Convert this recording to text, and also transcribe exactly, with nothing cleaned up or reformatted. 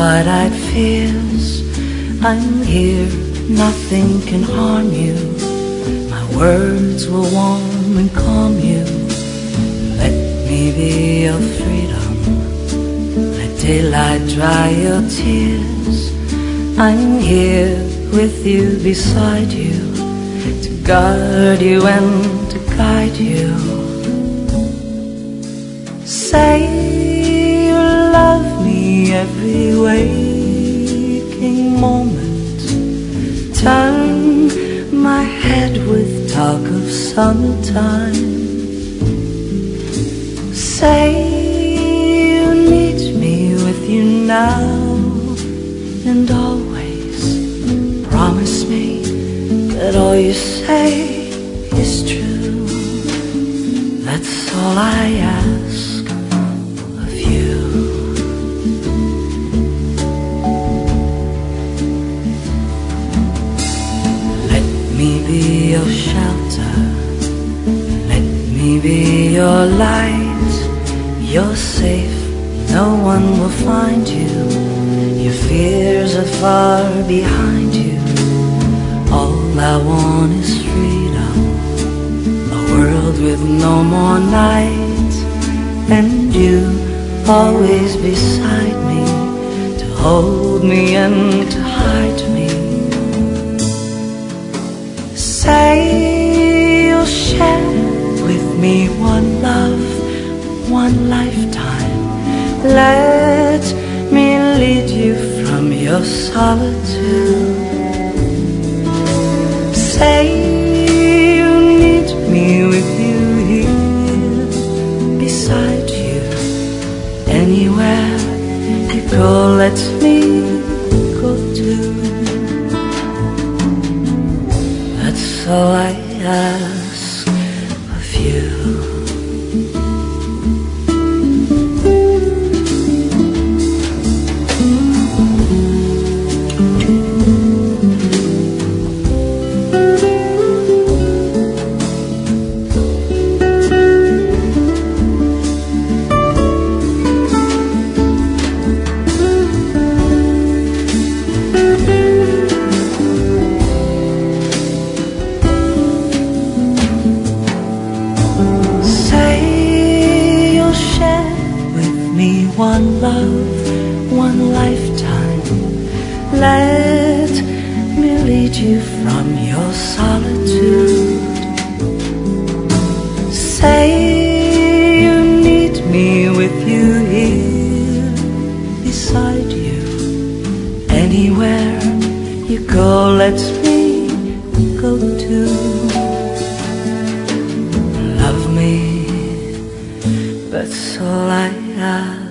wide-eyed fears. I'm here, nothing can harm you. My words will warm and calm you. Let me be your freedom. Let daylight dry your tears. I'm here with you, beside you, to guard you and to guide you. Say you love me every waking moment. Turn my head with talk of summertime. Say you need me with you now and always. Promise me that all you say is true. That's all I ask of you. Let me be your shelter. Let me be your light. You're safe, no one will find you. Your fears are far behind you. All I want is freedom, a world with no more night, and you always beside me, to hold me and to hide me. Say you'll share with me one love, one lifetime. Let me lead you from your solitude. Say you need me with you here, beside you. Anywhere you go, let me go too. That's all I ask of you. One love, one lifetime. Let me lead you from your solitude. Say you need me with you here, beside you. Anywhere you go, let me go too. Love me, that's all I ask.